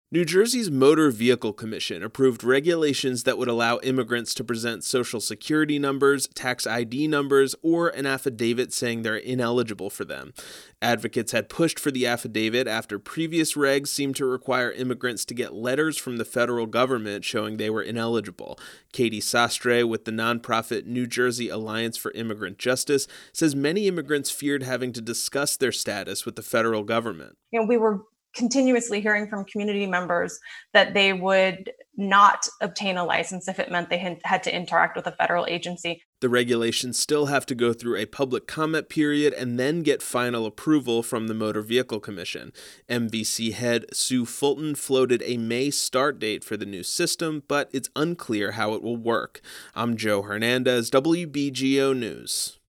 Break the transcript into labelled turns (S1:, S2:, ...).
S1: New Jersey's Motor Vehicle Commission approved regulations that would allow immigrants to present social security numbers, tax ID numbers, or an affidavit saying they're ineligible for them. Advocates had pushed for the affidavit after previous regs seemed to require immigrants to get letters from the federal government showing they were ineligible. Katie Sastre with the nonprofit New Jersey Alliance for Immigrant Justice says many immigrants feared having to discuss their status with the federal government.
S2: We were continuously hearing from community members that they would not obtain a license if it meant they had to interact with a federal agency.
S1: The regulations still have to go through a public comment period and then get final approval from the Motor Vehicle Commission. MVC head Sue Fulton floated a May start date for the new system, but it's unclear how it will work. I'm Joe Hernandez, WBGO News.